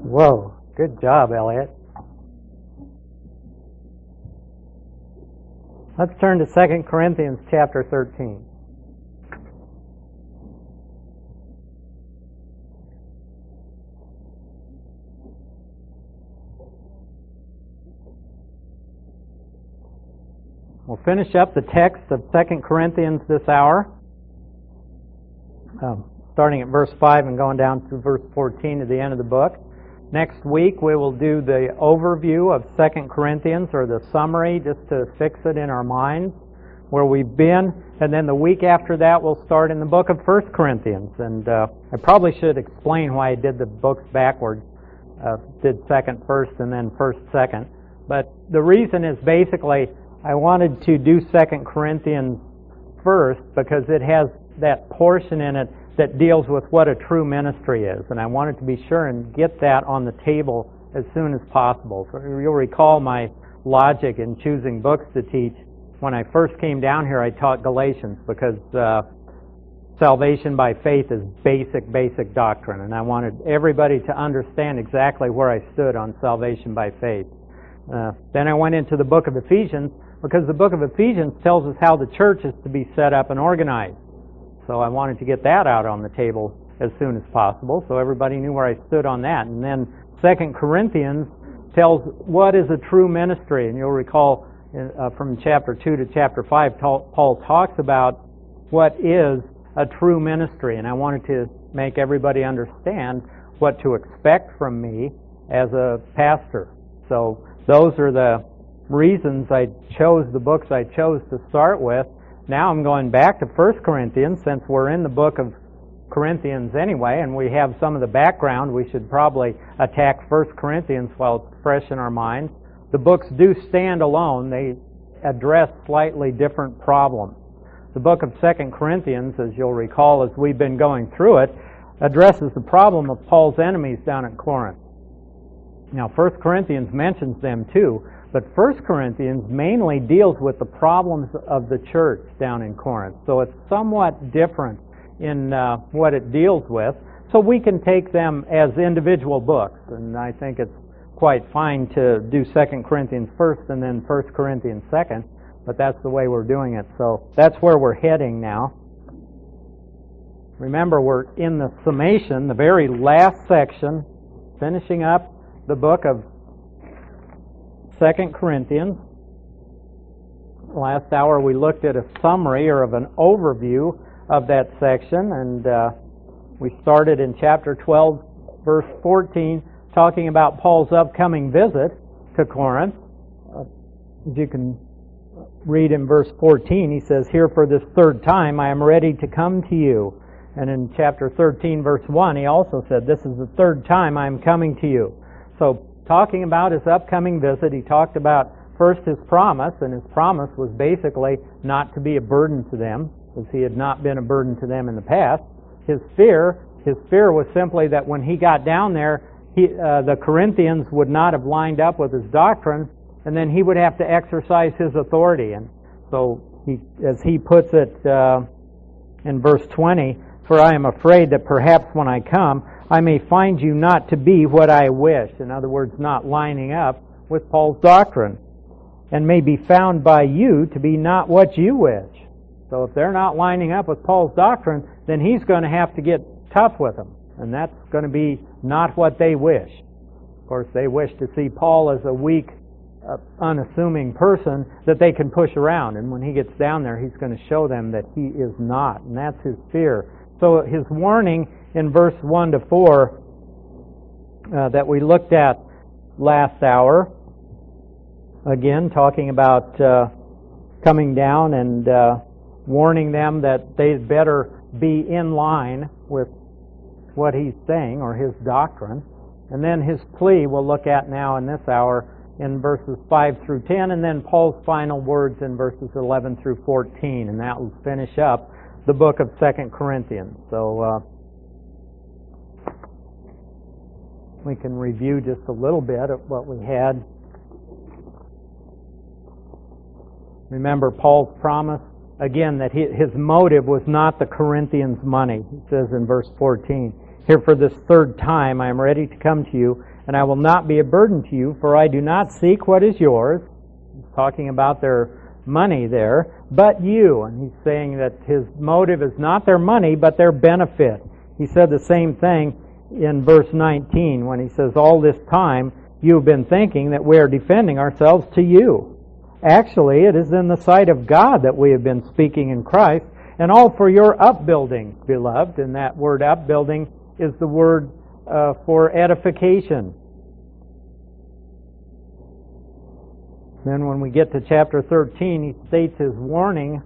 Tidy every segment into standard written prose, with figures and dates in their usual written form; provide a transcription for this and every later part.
Whoa, good job, Elliot. Let's turn to 2 Corinthians chapter 13. We'll finish up the text of 2 Corinthians this hour, starting at verse 5 and going down through verse 14 to the end of the book. Next week we will do the overview of 2 Corinthians, or the summary, just to fix it in our minds, where we've been. And then the week after that we'll start in the book of 1 Corinthians. And I probably should explain why I did the books backwards. Did 2nd first and then 1st second. But the reason is basically I wanted to do 2 Corinthians first because it has that portion in it that deals with what a true ministry is. And I wanted to be sure and get that on the table as soon as possible. So you'll recall my logic in choosing books to teach. When I first came down here, I taught Galatians because salvation by faith is basic doctrine. And I wanted everybody to understand exactly where I stood on salvation by faith. Then I went into the book of Ephesians because the book of Ephesians tells us how the church is to be set up and organized. So I wanted to get that out on the table as soon as possible so everybody knew where I stood on that. And then 2 Corinthians tells what is a true ministry. And you'll recall from chapter 2 to chapter 5, Paul talks about what is a true ministry. And I wanted to make everybody understand what to expect from me as a pastor. So those are the reasons I chose the books I chose to start with. Now I'm going back to 1 Corinthians, since we're in the book of Corinthians anyway, and we have some of the background. We should probably attack 1 Corinthians while it's fresh in our minds. The books do stand alone. They address slightly different problems. The book of 2 Corinthians, as you'll recall as we've been going through it, addresses the problem of Paul's enemies down at Corinth. Now 1 Corinthians mentions them too, but 1 Corinthians mainly deals with the problems of the church down in Corinth. So it's somewhat different in what it deals with. So we can take them as individual books. And I think it's quite fine to do 2 Corinthians first and then 1 Corinthians second. But that's the way we're doing it. So that's where we're heading now. Remember, we're in the summation, the very last section, finishing up the book of 2 Corinthians. Last hour we looked at a summary or of an overview of that section, and we started in chapter 12, verse 14, talking about Paul's upcoming visit to Corinth. As you can read in verse 14, he says, "Here for this third time I am ready to come to you." And in chapter 13, verse 1, he also said, "This is the third time I am coming to you." So talking about his upcoming visit, he talked about first his promise, and his promise was basically not to be a burden to them, because he had not been a burden to them in the past. His fear was simply that when he got down there, the Corinthians would not have lined up with his doctrine, and then he would have to exercise his authority. And so, as he puts it in verse 20, "For I am afraid that perhaps when I come, I may find you not to be what I wish." In other words, not lining up with Paul's doctrine. "And may be found by you to be not what you wish." So if they're not lining up with Paul's doctrine, then he's going to have to get tough with them. And that's going to be not what they wish. Of course, they wish to see Paul as a weak, unassuming person that they can push around. And when he gets down there, he's going to show them that he is not. And that's his fear. So his warning in verse 1 to 4 that we looked at last hour, again talking about coming down and warning them that they'd better be in line with what he's saying or his doctrine. And then his plea we'll look at now in this hour in verses 5 through 10, and then Paul's final words in verses 11 through 14, and that will finish up the book of 2 Corinthians. So we can review just a little bit of what we had. Remember Paul's promise, again, that his motive was not the Corinthians' money. He says in verse 14, Here for this third time I am ready to come to you, and I will not be a burden to you, for I do not seek what is yours. He's talking about their money there, but you. And he's saying that his motive is not their money, but their benefit. He said the same thing in verse 19 when he says, all this time you have been thinking that we are defending ourselves to you. Actually, it is in the sight of God that we have been speaking in Christ, and all for your upbuilding, beloved. And that word upbuilding is the word for edification. Then when we get to chapter 13, he states his warning,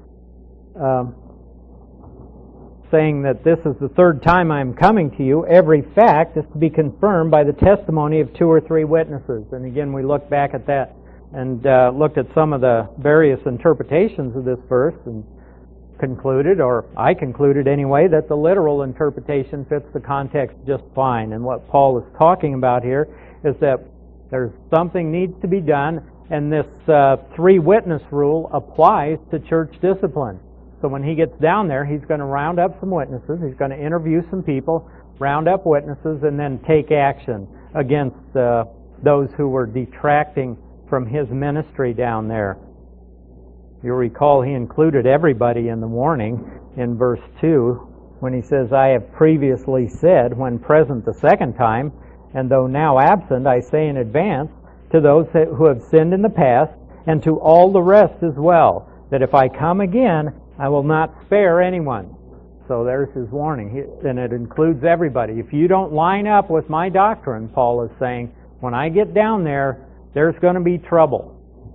saying that this is the third time I am coming to you. Every fact is to be confirmed by the testimony of 2 or 3 witnesses. And again, we look back at that and looked at some of the various interpretations of this verse and concluded, or I concluded anyway, that the literal interpretation fits the context just fine. And what Paul is talking about here is that there's something needs to be done, and this 3-witness rule applies to church discipline. So when he gets down there, he's going to round up some witnesses, he's going to interview some people, round up witnesses, and then take action against those who were detracting from his ministry down there. You'll recall he included everybody in the warning in verse 2 when he says, I have previously said, when present the second time, and though now absent, I say in advance, to those who have sinned in the past, and to all the rest as well, that if I come again, I will not spare anyone. So there's his warning, and it includes everybody. If you don't line up with my doctrine, Paul is saying, when I get down there, there's going to be trouble.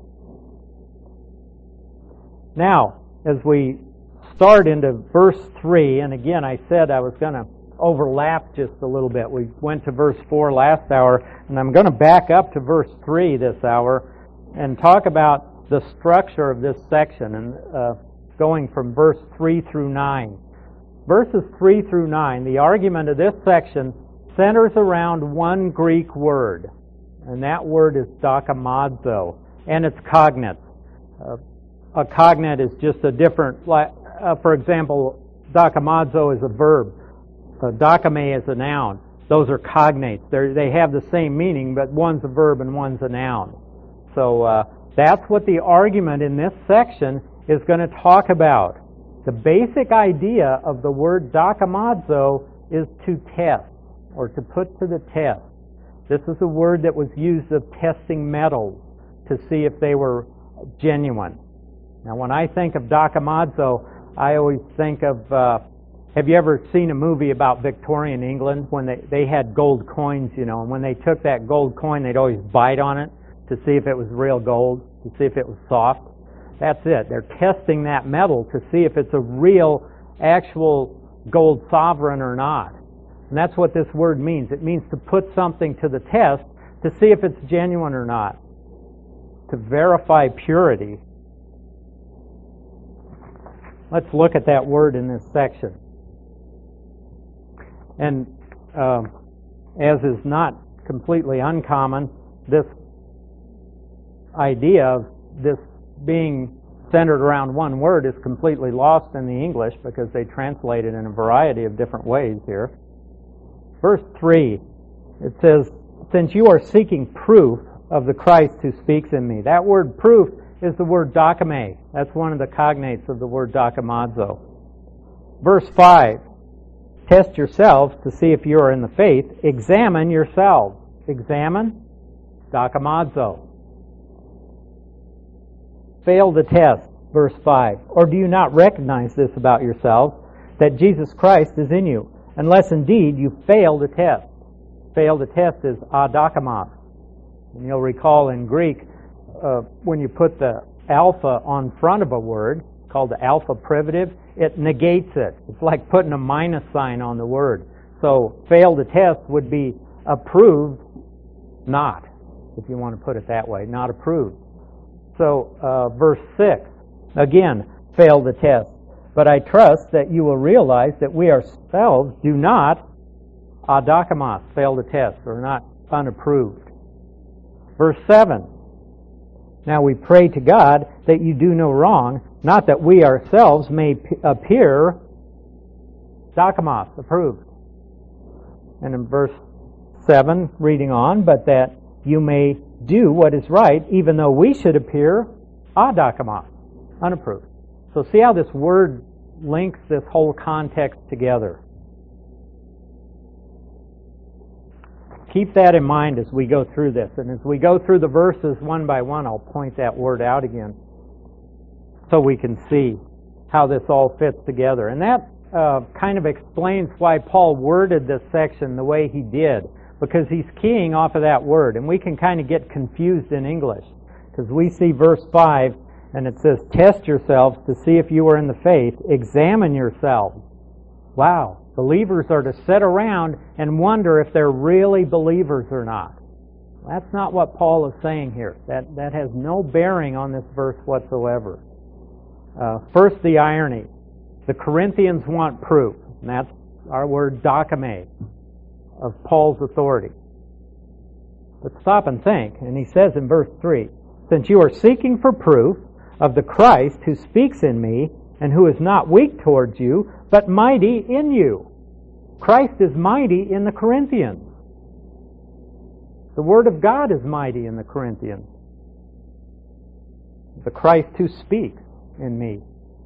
Now, as we start into verse 3, and again I said I was going to overlap just a little bit. We went to verse 4 last hour, and I'm going to back up to verse 3 this hour and talk about the structure of this section, and going from verse 3 through 9. Verses 3 through 9, the argument of this section centers around one Greek word, and that word is dokimazo, and it's cognate. A cognate is just a different, for example, dokimazo is a verb. Dokime is a noun. Those are cognates. They have the same meaning, but one's a verb and one's a noun. So that's what the argument in this section is going to talk about. The basic idea of the word dokimazo is to test, or to put to the test. This is a word that was used of testing metals to see if they were genuine. Now, when I think of dokimazo, I always think of, have you ever seen a movie about Victorian England when they had gold coins, and when they took that gold coin, they'd always bite on it to see if it was real gold, to see if it was soft? That's it. They're testing that metal to see if it's a real, actual gold sovereign or not. And that's what this word means. It means to put something to the test to see if it's genuine or not, to verify purity. Let's look at that word in this section. And as is not completely uncommon, this idea of this being centered around one word is completely lost in the English because they translate it in a variety of different ways here. Verse 3, it says, since you are seeking proof of the Christ who speaks in me. That word proof is the word dokime. That's one of the cognates of the word dokimazo. Verse 5, test yourselves to see if you are in the faith. Examine yourselves. Examine, dokimazo. Fail the test, verse 5. Or do you not recognize this about yourselves, that Jesus Christ is in you, unless indeed you fail the test? Fail the test is adokimos. And you'll recall in Greek, when you put the alpha on front of a word, called the alpha privative, it negates it. It's like putting a minus sign on the word. So fail the test would be approved, not, if you want to put it that way, not approved. So verse 6, again, fail the test. But I trust that you will realize that we ourselves do not adokimos, fail the test, or not unapproved. Verse 7, now we pray to God that you do no wrong, not that we ourselves may appear dokimos, approved. And in verse 7, reading on, but that you may do what is right, even though we should appear adokimos, unapproved. So see how this word links this whole context together. Keep that in mind as we go through this. And as we go through the verses one by one, I'll point that word out again so we can see how this all fits together. And that kind of explains why Paul worded this section the way he did, because he's keying off of that word. And we can kind of get confused in English, because we see verse 5, and it says, test yourselves to see if you are in the faith. Examine yourselves. Wow. Believers are to sit around and wonder if they're really believers or not. That's not what Paul is saying here. That has no bearing on this verse whatsoever. First, the irony. The Corinthians want proof. And that's our word dokime, of Paul's authority. But stop and think. And he says in verse 3, since you are seeking for proof of the Christ who speaks in me, and who is not weak towards you, but mighty in you. Christ is mighty in the Corinthians. The Word of God is mighty in the Corinthians. The Christ who speaks in me.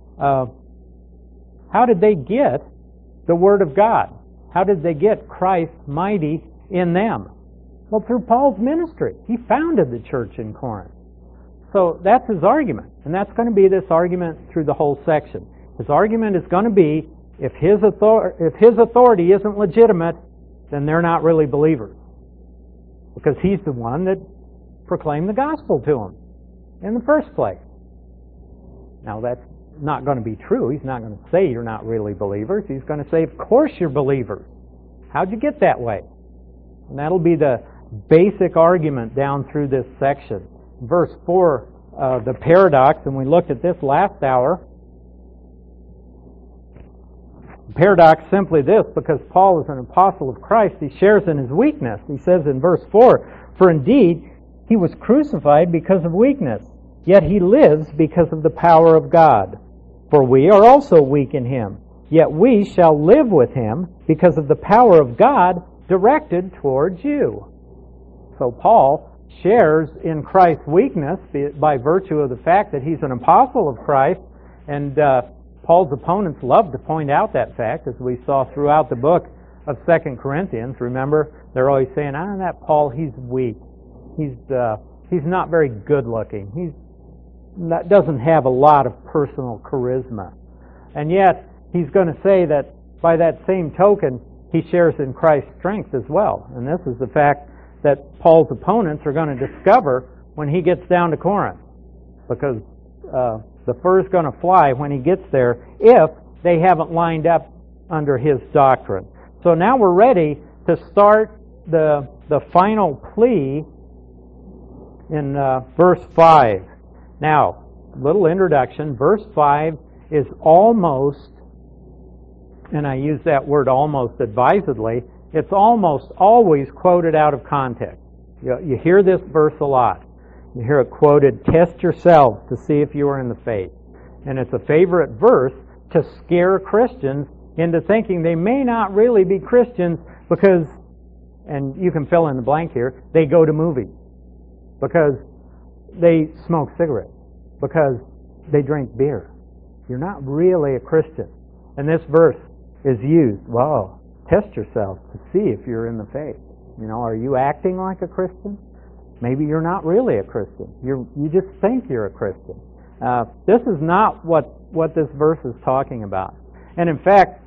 How did they get the Word of God? How did they get Christ mighty in them? Well, through Paul's ministry. He founded the church in Corinth. So that's his argument. And that's going to be this argument through the whole section. His argument is going to be, if his authority isn't legitimate, then they're not really believers. Because he's the one that proclaimed the gospel to them in the first place. Now that's not going to be true. He's not going to say you're not really believers. He's going to say, of course you're believers. How'd you get that way? And that'll be the basic argument down through this section. Verse 4, the paradox, and we looked at this last hour. The paradox simply this, because Paul is an apostle of Christ, he shares in his weakness. He says in verse 4, for indeed he was crucified because of weakness, yet he lives because of the power of God. For we are also weak in him, yet we shall live with him because of the power of God directed towards you. So Paul shares in Christ's weakness by virtue of the fact that he's an apostle of Christ, and Paul's opponents love to point out that fact, as we saw throughout the book of 2 Corinthians. Remember, they're always saying, that Paul, he's weak. He's not very good looking. Doesn't have a lot of personal charisma. And yet, he's going to say that by that same token, he shares in Christ's strength as well. And this is the fact that Paul's opponents are going to discover when he gets down to Corinth. Because the fur's going to fly when he gets there if they haven't lined up under his doctrine. So now we're ready to start the final plea in verse 5. Now, little introduction. Verse 5 is almost, and I use that word almost advisedly, it's almost always quoted out of context. You hear this verse a lot. You hear it quoted, test yourselves to see if you are in the faith. And it's a favorite verse to scare Christians into thinking they may not really be Christians because, and you can fill in the blank here, they go to movies, because they smoke cigarettes, because they drink beer. You're not really a Christian. And this verse is used, test yourself to see if you're in the faith. Are you acting like a Christian? Maybe you're not really a Christian. You just think you're a Christian. This is not what this verse is talking about. And in fact,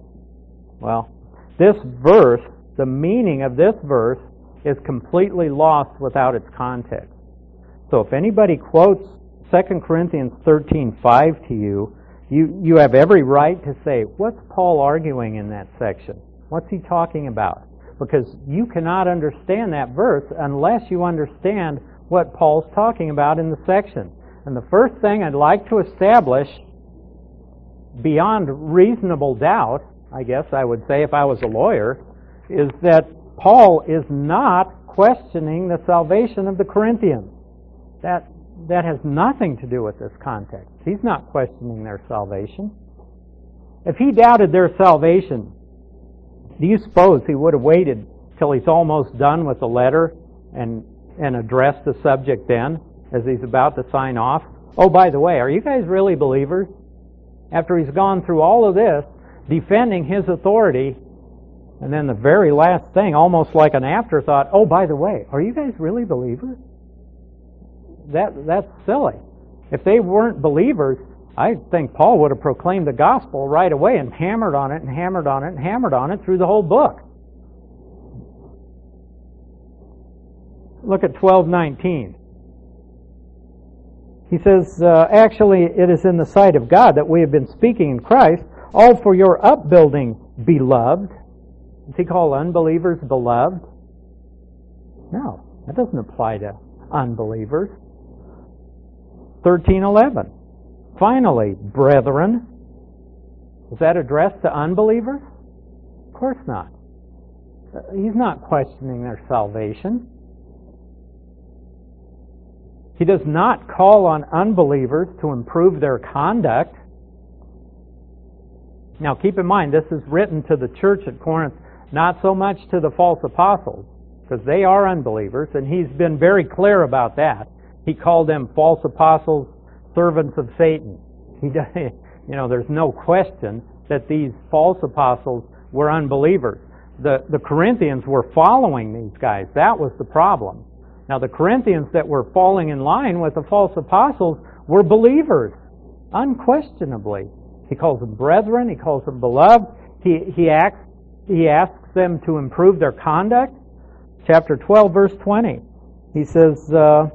this verse, the meaning of this verse is completely lost without its context. So if anybody quotes 2 Corinthians 13:5 to you, you have every right to say, what's Paul arguing in that section? What's he talking about? Because you cannot understand that verse unless you understand what Paul's talking about in the section. And the first thing I'd like to establish, beyond reasonable doubt, I guess I would say if I was a lawyer, is that Paul is not questioning the salvation of the Corinthians. That has nothing to do with this context. He's not questioning their salvation. If he doubted their salvation, Do you suppose he would have waited till he's almost done with the letter and addressed the subject then, as he's about to sign off? Oh, by the way, are you guys really believers? After he's gone through all of this, defending his authority, and then the very last thing, almost like an afterthought, oh, by the way, are you guys really believers? That's silly. If they weren't believers, I think Paul would have proclaimed the gospel right away and hammered on it and hammered on it and hammered on it through the whole book. Look at 12:19. He says, actually, it is in the sight of God that we have been speaking in Christ, all for your upbuilding, beloved. Does he call unbelievers beloved? No, that doesn't apply to unbelievers. 13:11. Finally, brethren. Is that addressed to unbelievers? Of course not. He's not questioning their salvation. He does not call on unbelievers to improve their conduct. Now keep in mind, this is written to the church at Corinth, not so much to the false apostles, because they are unbelievers, and he's been very clear about that. He called them false apostles, servants of Satan. There's no question that these false apostles were unbelievers. The Corinthians were following these guys. That was the problem. Now the Corinthians that were falling in line with the false apostles were believers, unquestionably. He calls them brethren. He calls them beloved. He asks them to improve their conduct. Chapter 12, verse 20. He says, for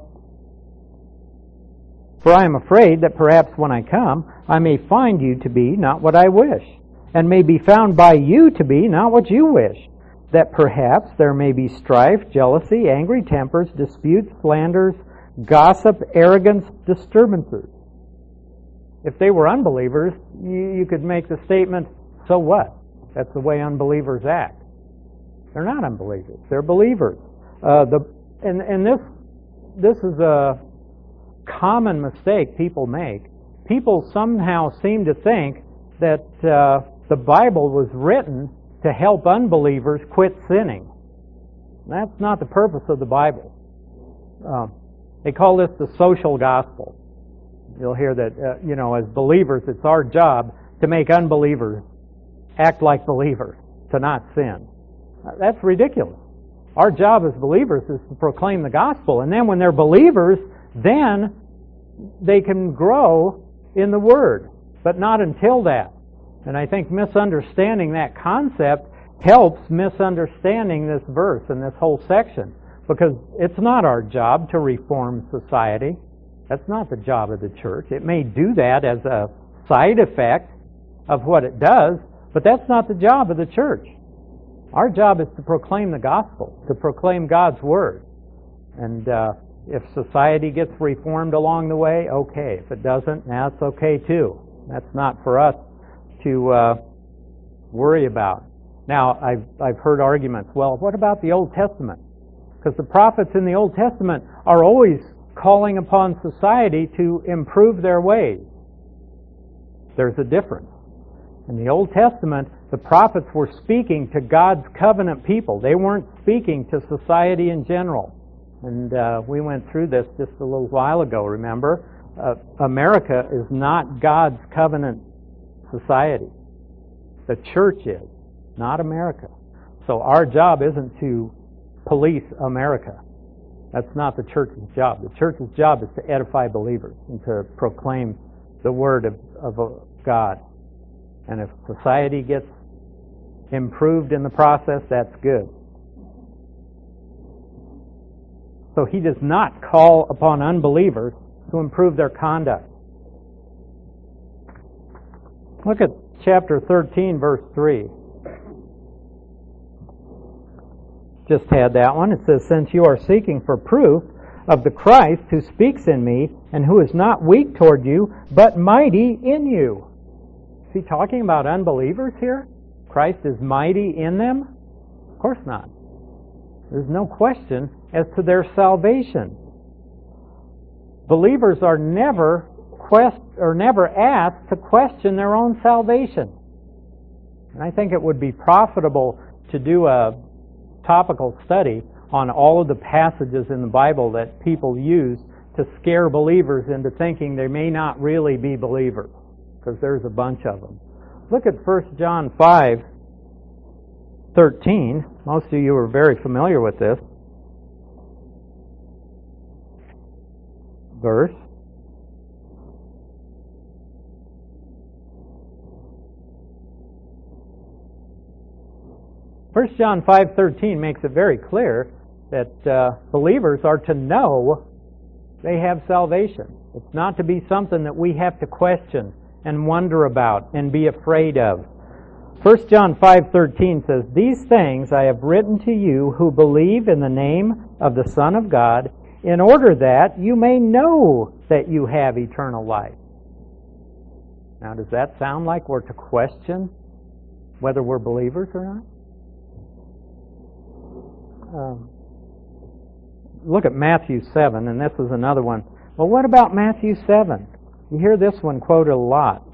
I am afraid that perhaps when I come, I may find you to be not what I wish, and may be found by you to be not what you wish, that perhaps there may be strife, jealousy, angry tempers, disputes, slanders, gossip, arrogance, disturbances. If they were unbelievers, you could make the statement, so what? That's the way unbelievers act. They're not unbelievers. They're believers. This is a common mistake people make. People somehow seem to think that the Bible was written to help unbelievers quit sinning. That's not the purpose of the Bible. They call this the social gospel. You'll hear that, as believers, it's our job to make unbelievers act like believers, to not sin. That's ridiculous. Our job as believers is to proclaim the gospel, and then when they're believers, then they can grow in the Word, but not until that. And I think misunderstanding that concept helps misunderstanding this verse and this whole section, because it's not our job to reform society. That's not the job of the church. It may do that as a side effect of what it does, but that's not the job of the church. Our job is to proclaim the gospel, to proclaim God's Word. And if society gets reformed along the way, okay. If it doesn't, that's okay too. That's not for us to worry about. Now, I've heard arguments, well, what about the Old Testament? Because the prophets in the Old Testament are always calling upon society to improve their ways. There's a difference. In the Old Testament, the prophets were speaking to God's covenant people. They weren't speaking to society in general. And we went through this just a little while ago, remember? America is not God's covenant society. The church is, not America. So our job isn't to police America. That's not the church's job. The church's job is to edify believers and to proclaim the Word of God. And if society gets improved in the process, that's good. So he does not call upon unbelievers to improve their conduct. Look at chapter 13, verse 3. Just had that one. It says, since you are seeking for proof of the Christ who speaks in me, and who is not weak toward you, but mighty in you. Is he talking about unbelievers here? Christ is mighty in them? Of course not. There's no question as to their salvation. Believers are never asked to question their own salvation. And I think it would be profitable to do a topical study on all of the passages in the Bible that people use to scare believers into thinking they may not really be believers, because there's a bunch of them. Look at 1 John 5:13. Most of you are very familiar with this verse. First John 5:13 makes it very clear that believers are to know they have salvation. It's not to be something that we have to question and wonder about and be afraid of. 1 John 5:13 says, "These things I have written to you who believe in the name of the Son of God, in order that you may know that you have eternal life." Now, does that sound like we're to question whether we're believers or not? Look at Matthew 7, and this is another one. Well, what about Matthew 7? You hear this one quoted a lot.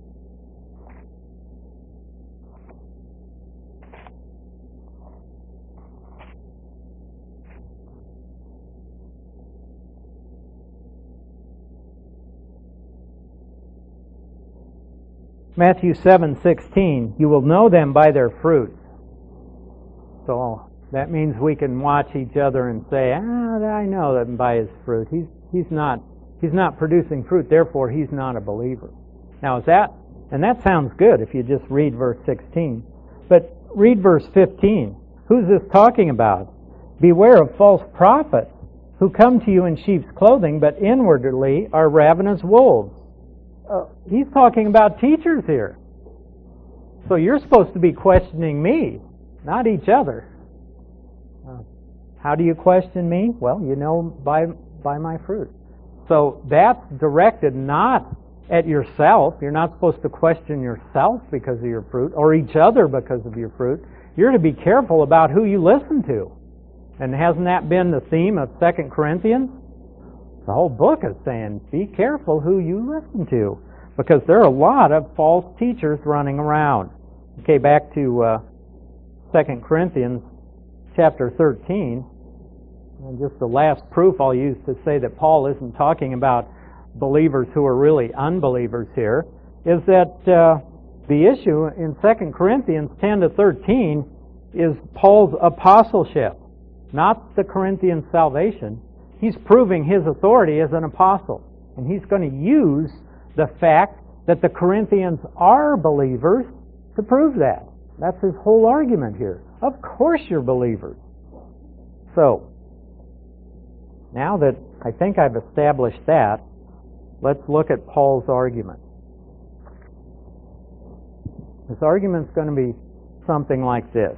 Matthew 7:16, "You will know them by their fruits." So that means we can watch each other and say, I know them by his fruit. He's not producing fruit, therefore he's not a believer. Now that sounds good if you just read verse 16. But read verse 15. Who's this talking about? "Beware of false prophets who come to you in sheep's clothing, but inwardly are ravenous wolves." He's talking about teachers here. So you're supposed to be questioning me, not each other. How do you question me? Well, you know by my fruit. So that's directed not at yourself. You're not supposed to question yourself because of your fruit, or each other because of your fruit. You're to be careful about who you listen to. And hasn't that been the theme of 2 Corinthians? The whole book is saying, be careful who you listen to, because there are a lot of false teachers running around. Okay, back to 2 Corinthians chapter 13. And just the last proof I'll use to say that Paul isn't talking about believers who are really unbelievers here, is that the issue in 2 Corinthians 10 to 13 is Paul's apostleship, not the Corinthian salvation. He's proving his authority as an apostle. And he's going to use the fact that the Corinthians are believers to prove that. That's his whole argument here. Of course you're believers. So, now that I think I've established that, let's look at Paul's argument. His argument's going to be something like this.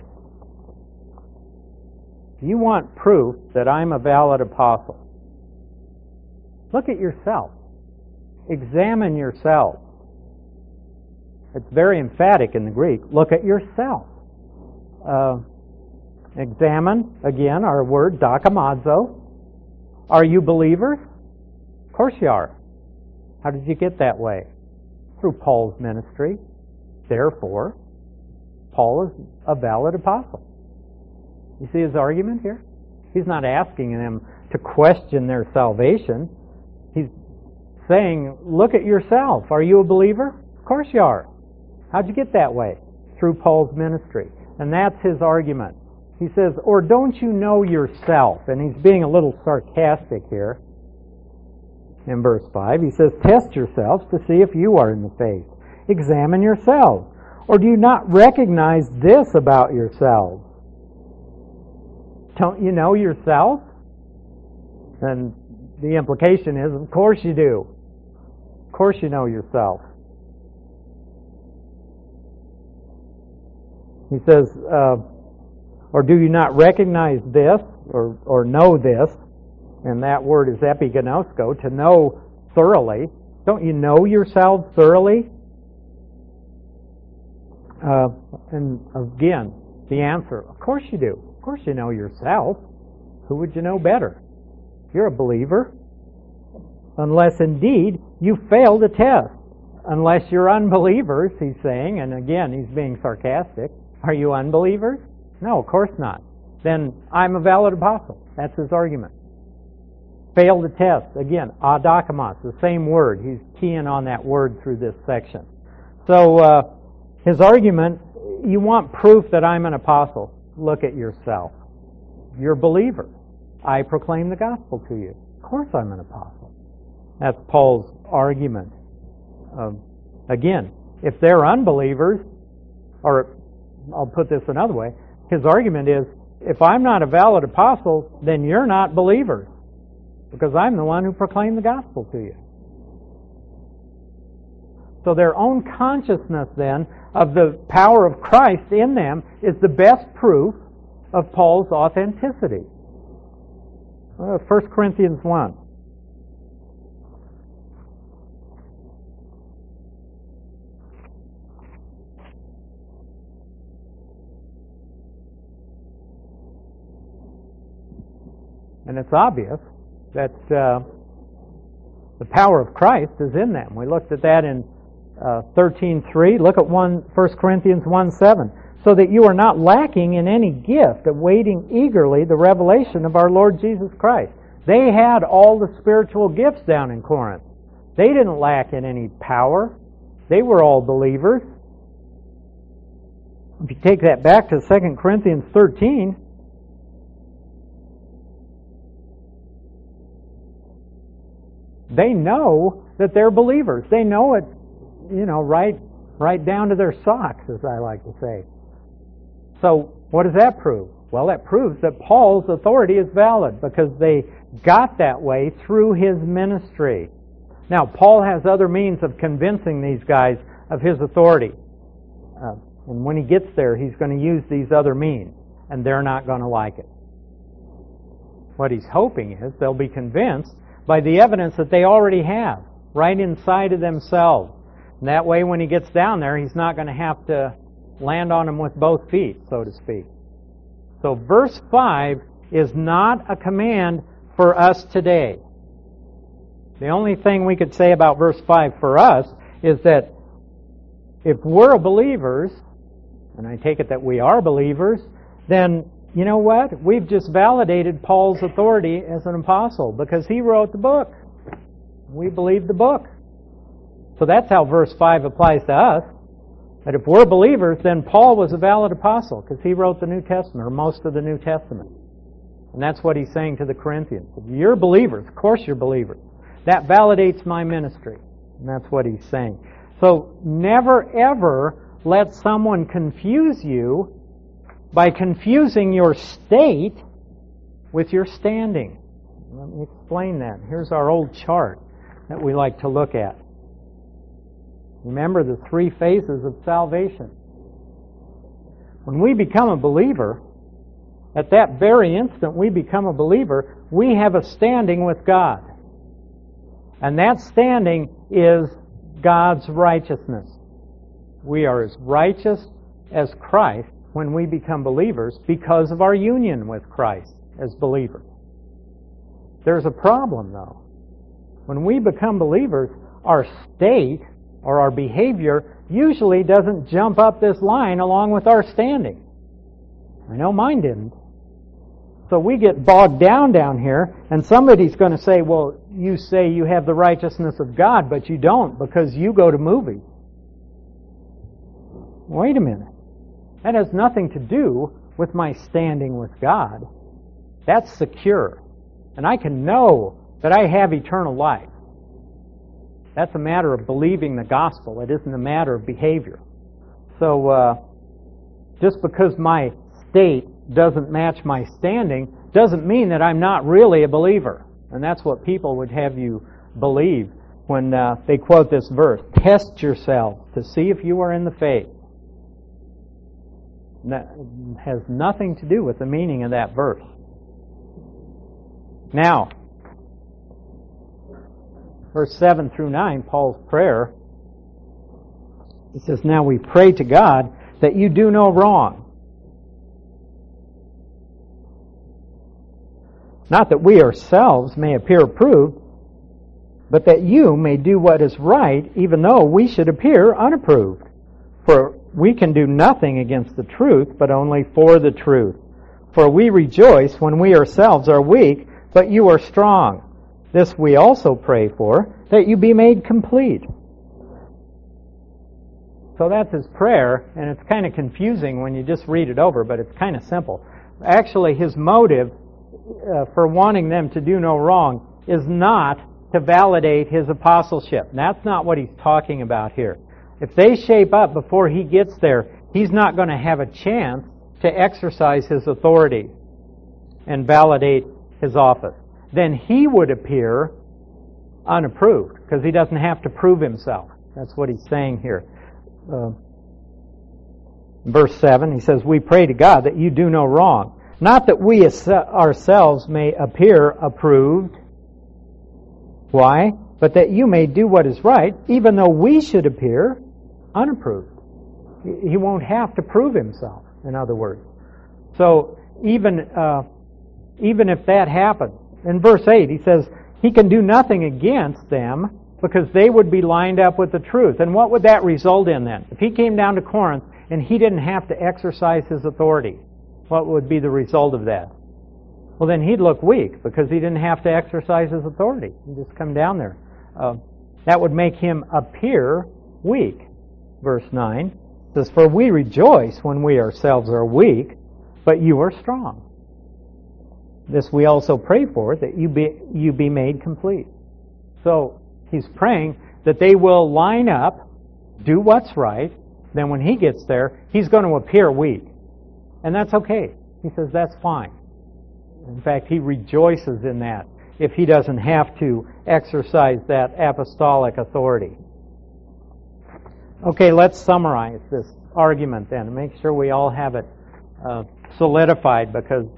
You want proof that I'm a valid apostle? Look at yourself. Examine yourself. It's very emphatic in the Greek. Look at yourself. Examine, again, our word, dokimazo. Are you believers? Of course you are. How did you get that way? Through Paul's ministry. Therefore, Paul is a valid apostle. You see his argument here? He's not asking them to question their salvation. He's saying, look at yourself. Are you a believer? Of course you are. How'd you get that way? Through Paul's ministry. And that's his argument. He says, or don't you know yourself? And he's being a little sarcastic here. In verse 5, he says, test yourselves to see if you are in the faith. Examine yourselves. Or do you not recognize this about yourselves? Don't you know yourself? And the implication is, of course you do. Of course you know yourself. He says, or do you not recognize this, or know this? And that word is epigenosko, to know thoroughly. Don't you know yourselves thoroughly? And again, the answer, of course you do. Of course you know yourself. Who would you know better? You're a believer. Unless indeed you fail the test. Unless you're unbelievers, he's saying, and again, he's being sarcastic. Are you unbelievers? No, of course not. Then I'm a valid apostle. That's his argument. Failed the test. Again, adokimos, the same word. He's keying on that word through this section. So his argument, you want proof that I'm an apostle. Look at yourself. You're a believer. I proclaim the gospel to you. Of course I'm an apostle. That's Paul's argument. Again, if they're unbelievers, or I'll put this another way, his argument is, if I'm not a valid apostle, then you're not believers, because I'm the one who proclaimed the gospel to you. So their own consciousness then of the power of Christ in them is the best proof of Paul's authenticity. 1 Corinthians 1. And it's obvious that the power of Christ is in them. We looked at that in 13:3. Look at 1 Corinthians 1:7. So that you are not lacking in any gift, awaiting eagerly the revelation of our Lord Jesus Christ. They had all the spiritual gifts down in Corinth. They didn't lack in any power. They were all believers. If you take that back to 2 Corinthians 13, they know that they're believers. They know it, right down to their socks, as I like to say. So, what does that prove? Well, that proves that Paul's authority is valid, because they got that way through his ministry. Now, Paul has other means of convincing these guys of his authority. And when he gets there, he's going to use these other means, and they're not going to like it. What he's hoping is they'll be convinced by the evidence that they already have, right inside of themselves. And that way, when he gets down there, he's not going to have to land on them with both feet, so to speak. So verse 5 is not a command for us today. The only thing we could say about verse 5 for us is that if we're believers, and I take it that we are believers, then you know what? We've just validated Paul's authority as an apostle, because he wrote the book. We believe the book. So that's how verse 5 applies to us. That if we're believers, then Paul was a valid apostle, because he wrote the New Testament, or most of the New Testament. And that's what he's saying to the Corinthians. If you're believers, of course you're believers. That validates my ministry. And that's what he's saying. So never ever let someone confuse you by confusing your state with your standing. Let me explain that. Here's our old chart that we like to look at. Remember the 3 phases of salvation. When we become a believer, at that very instant we become a believer, we have a standing with God. And that standing is God's righteousness. We are as righteous as Christ when we become believers because of our union with Christ as believers. There's a problem, though. When we become believers, our state or our behavior usually doesn't jump up this line along with our standing. I know mine didn't. So we get bogged down here, and somebody's going to say, well, you say you have the righteousness of God, but you don't because you go to movies. Wait a minute. That has nothing to do with my standing with God. That's secure. And I can know that I have eternal life. That's a matter of believing the gospel. It isn't a matter of behavior. So, just because my state doesn't match my standing doesn't mean that I'm not really a believer. And that's what people would have you believe when they quote this verse. Test yourselves to see if you are in the faith. And that has nothing to do with the meaning of that verse. Now, verse 7 through 9, Paul's prayer, he says, now we pray to God that you do no wrong. Not that we ourselves may appear approved, but that you may do what is right, even though we should appear unapproved. For we can do nothing against the truth, but only for the truth. For we rejoice when we ourselves are weak, but you are strong. This we also pray for, that you be made complete. So that's his prayer, and it's kind of confusing when you just read it over, but it's kind of simple. Actually, his motive for wanting them to do no wrong is not to validate his apostleship. And that's not what he's talking about here. If they shape up before he gets there, he's not going to have a chance to exercise his authority and validate his office. Then he would appear unapproved, because he doesn't have to prove himself. That's what he's saying here. Verse 7, he says, we pray to God that you do no wrong, not that we ourselves may appear approved. Why? But that you may do what is right, even though we should appear unapproved. He won't have to prove himself, in other words. So even if that happens, in verse 8 he says, he can do nothing against them because they would be lined up with the truth. And what would that result in then? If he came down to Corinth and he didn't have to exercise his authority, what would be the result of that? Well, then he'd look weak because he didn't have to exercise his authority. He'd just come down there. That would make him appear weak. Verse 9 says, for we rejoice when we ourselves are weak, but you are strong. This we also pray for, that you be made complete. So he's praying that they will line up, do what's right. Then when he gets there, he's going to appear weak. And that's okay. He says that's fine. In fact, he rejoices in that if he doesn't have to exercise that apostolic authority. Okay, let's summarize this argument then and make sure we all have it solidified, because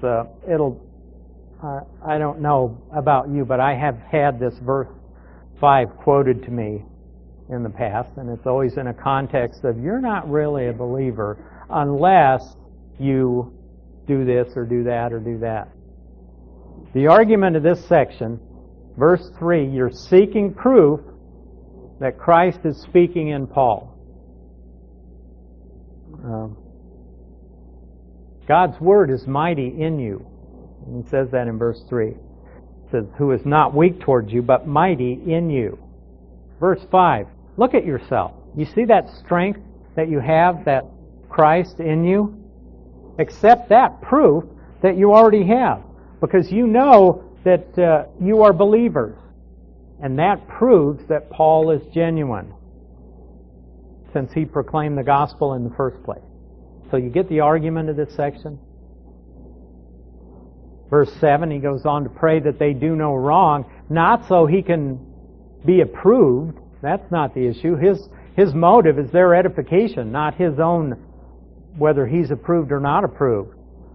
I don't know about you, but I have had this verse 5 quoted to me in the past, and it's always in a context of you're not really a believer unless you do this or do that or do that. The argument of this section, verse 3, you're seeking proof that Christ is speaking in Paul. God's word is mighty in you. And he says that in verse 3. It says, who is not weak towards you, but mighty in you. Verse 5, look at yourself. You see that strength that you have, that Christ in you? Accept that proof that you already have, because you know that you are believers. And that proves that Paul is genuine, since he proclaimed the gospel in the first place. So you get the argument of this section? Verse 7, he goes on to pray that they do no wrong, not so he can be approved. That's not the issue. His motive is their edification, not his own, whether he's approved or not approved.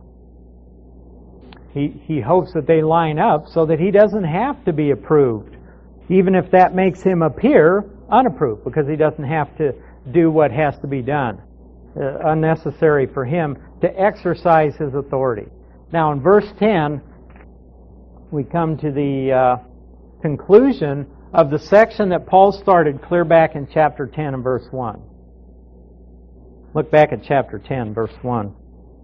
He hopes that they line up so that he doesn't have to be approved, even if that makes him appear unapproved, because he doesn't have to do what has to be done. Unnecessary for him to exercise his authority. Now in verse 10, we come to the conclusion of the section that Paul started clear back in chapter 10 and verse 1. Look back at chapter 10, verse 1.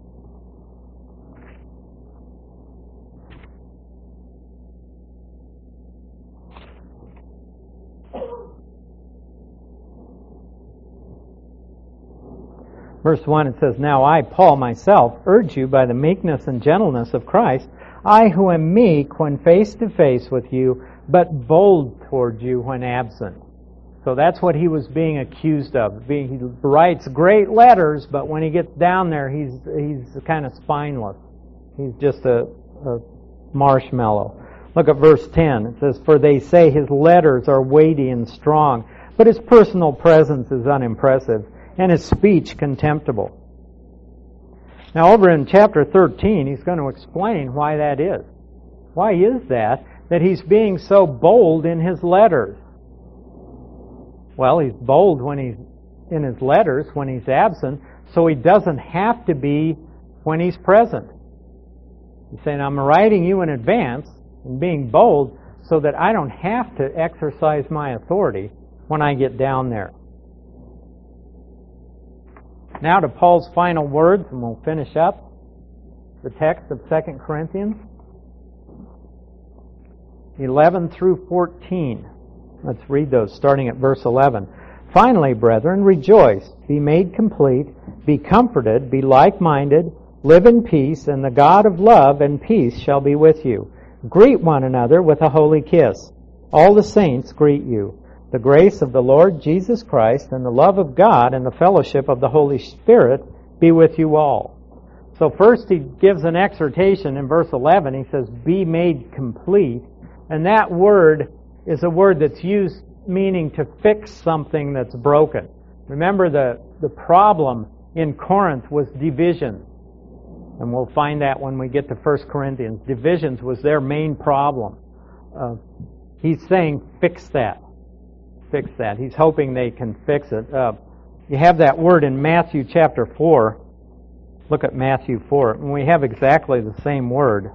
Verse 1, it says, now I, Paul, myself, urge you by the meekness and gentleness of Christ, I who am meek when face to face with you, but bold toward you when absent. So that's what he was being accused of. He writes great letters, but when he gets down there, he's kind of spineless. He's just a marshmallow. Look at verse 10. It says, for they say his letters are weighty and strong, but his personal presence is unimpressive, and his speech contemptible. Now over in chapter 13, he's going to explain why that is. Why is that he's being so bold in his letters? Well, he's bold when he's in his letters, when he's absent, so he doesn't have to be when he's present. He's saying, I'm writing you in advance and being bold so that I don't have to exercise my authority when I get down there. Now to Paul's final words, and we'll finish up the text of 2 Corinthians 11 through 14. Let's read those, starting at verse 11. Finally, brethren, rejoice, be made complete, be comforted, be like-minded, live in peace, and the God of love and peace shall be with you. Greet one another with a holy kiss. All the saints greet you. The grace of the Lord Jesus Christ and the love of God and the fellowship of the Holy Spirit be with you all. So first he gives an exhortation in verse 11. He says, be made complete. And that word is a word that's used meaning to fix something that's broken. Remember, the problem in Corinth was division. And we'll find that when we get to 1 Corinthians. Divisions was their main problem. He's saying, fix that. Fix that. He's hoping they can fix it. You have that word in Matthew chapter 4. Look at Matthew 4. And we have exactly the same word.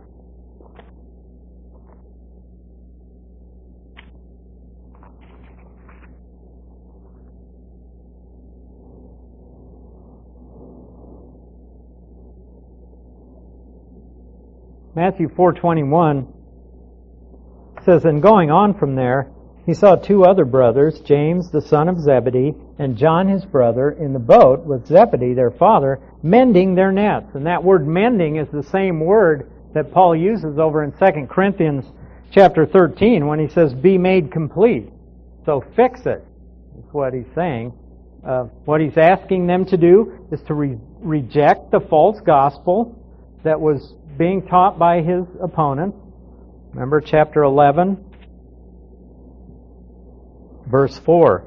Matthew 4:21 says, and going on from there, he saw two other brothers, James the son of Zebedee, and John his brother, in the boat with Zebedee their father, mending their nets. And that word mending is the same word that Paul uses over in 2 Corinthians chapter 13 when he says, be made complete. So fix it. That's what he's saying. What he's asking them to do is to reject the false gospel that was being taught by his opponents. Remember chapter 11, verse 4.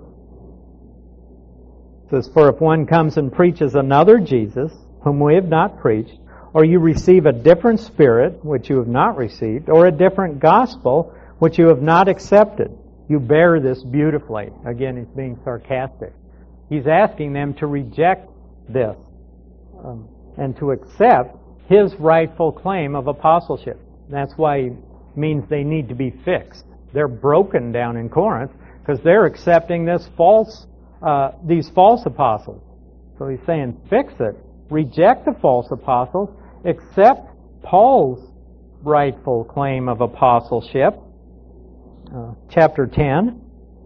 It says, for if one comes and preaches another Jesus, whom we have not preached, or you receive a different spirit, which you have not received, or a different gospel, which you have not accepted, you bear this beautifully. Again, he's being sarcastic. He's asking them to reject this and to accept his rightful claim of apostleship. That's why he means they need to be fixed. They're broken down in Corinth because they're accepting these false apostles. So he's saying, fix it. Reject the false apostles. Accept Paul's rightful claim of apostleship. Chapter 10,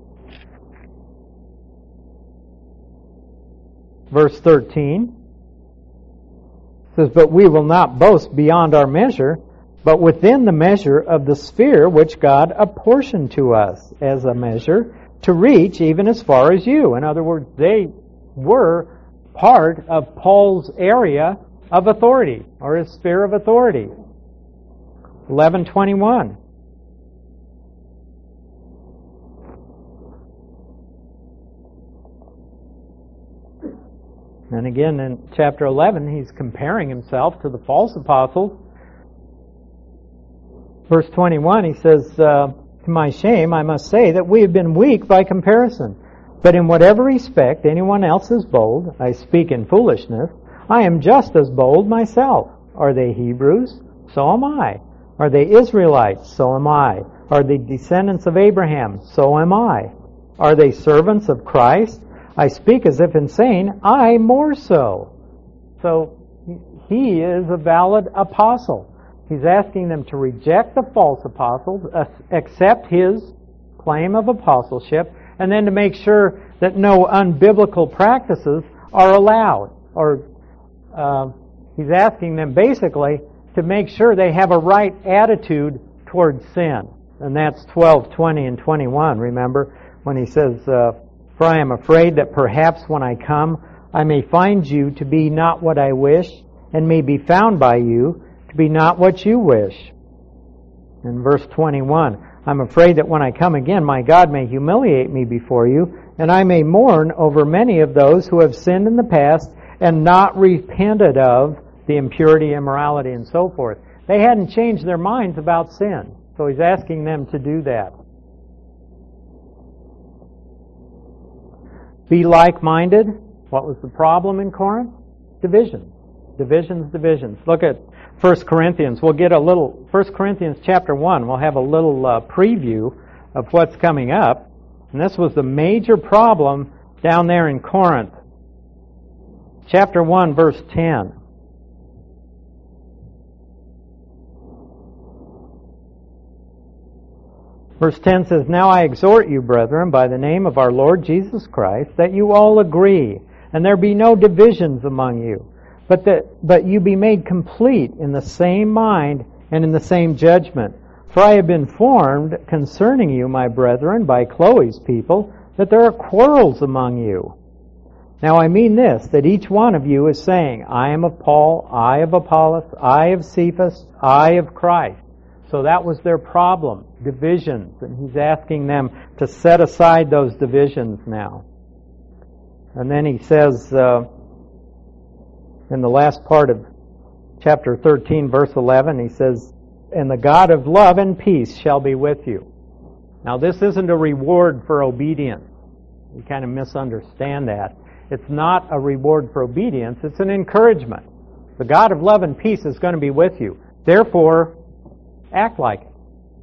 verse 13. Says, but we will not boast beyond our measure, but within the measure of the sphere which God apportioned to us as a measure, to reach even as far as you. In other words, they were part of Paul's area of authority, or his sphere of authority. 11:21. And again, in chapter 11, he's comparing himself to the false apostles. Verse 21, he says, to my shame, I must say that we have been weak by comparison. But in whatever respect anyone else is bold, I speak in foolishness, I am just as bold myself. Are they Hebrews? So am I. Are they Israelites? So am I. Are they descendants of Abraham? So am I. Are they servants of Christ? I speak as if insane, I more so. So he is a valid apostle. He's asking them to reject the false apostles, accept his claim of apostleship, and then to make sure that no unbiblical practices are allowed. Or he's asking them basically to make sure they have a right attitude towards sin. And that's 12:20 and 21, remember, when he says, for I am afraid that perhaps when I come, I may find you to be not what I wish, and may be found by you to be not what you wish. In verse 21, I'm afraid that when I come again, my God may humiliate me before you, and I may mourn over many of those who have sinned in the past and not repented of the impurity, immorality, and so forth. They hadn't changed their minds about sin, so he's asking them to do that. Be like-minded. What was the problem in Corinth? Divisions. Divisions. Look at 1 Corinthians. We'll get 1 Corinthians chapter 1. We'll have a little preview of what's coming up. And this was the major problem down there in Corinth. chapter 1, verse 10. Verse 10 says, "Now I exhort you, brethren, by the name of our Lord Jesus Christ, that you all agree, and there be no divisions among you, but you be made complete in the same mind and in the same judgment. For I have been informed concerning you, my brethren, by Chloe's people, that there are quarrels among you. Now I mean this, that each one of you is saying, I am of Paul, I of Apollos, I of Cephas, I of Christ." So that was their problem, divisions. And he's asking them to set aside those divisions now. And then he says, in the last part of chapter 13, verse 11, he says, "And the God of love and peace shall be with you." Now this isn't a reward for obedience. You kind of misunderstand that. It's not a reward for obedience, it's an encouragement. The God of love and peace is going to be with you. Therefore, act like it.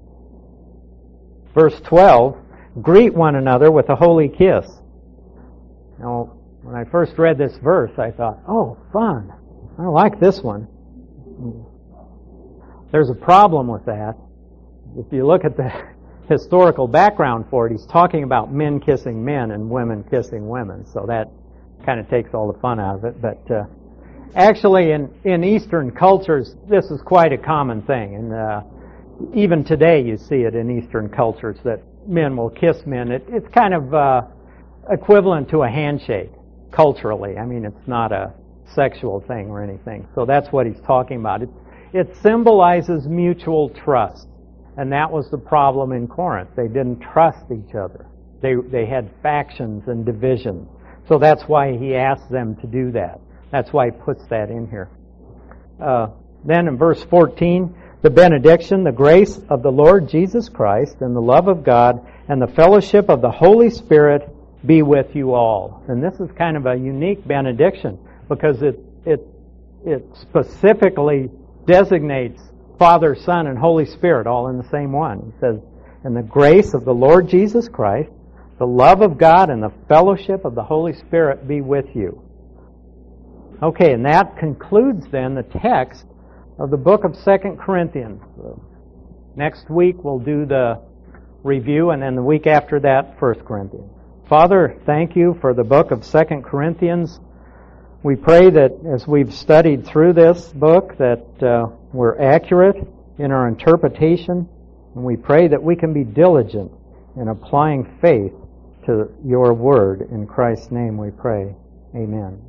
Verse 12, "Greet one another with a holy kiss." Now, when I first read this verse, I thought, oh, fun. I like this one. There's a problem with that. If you look at the historical background for it, he's talking about men kissing men and women kissing women. So that kind of takes all the fun out of it. But actually, in Eastern cultures, this is quite a common thing. And even today, you see it in Eastern cultures that men will kiss men. It's kind of equivalent to a handshake culturally. I mean, it's not a sexual thing or anything. So that's what he's talking about. It symbolizes mutual trust. And that was the problem in Corinth. They didn't trust each other. They had factions and divisions. So that's why he asked them to do that. That's why he puts that in here. Then in verse 14, "The benediction, the grace of the Lord Jesus Christ, and the love of God, and the fellowship of the Holy Spirit be with you all." And this is kind of a unique benediction because it specifically designates Father, Son, and Holy Spirit all in the same one. It says, "And the grace of the Lord Jesus Christ, the love of God, and the fellowship of the Holy Spirit be with you." Okay, and that concludes then the text of the book of 2 Corinthians. Next week we'll do the review, and then the week after that, 1 Corinthians. Father, thank you for the book of 2 Corinthians. We pray that as we've studied through this book that we're accurate in our interpretation, and we pray that we can be diligent in applying faith to your word. In Christ's name we pray. Amen.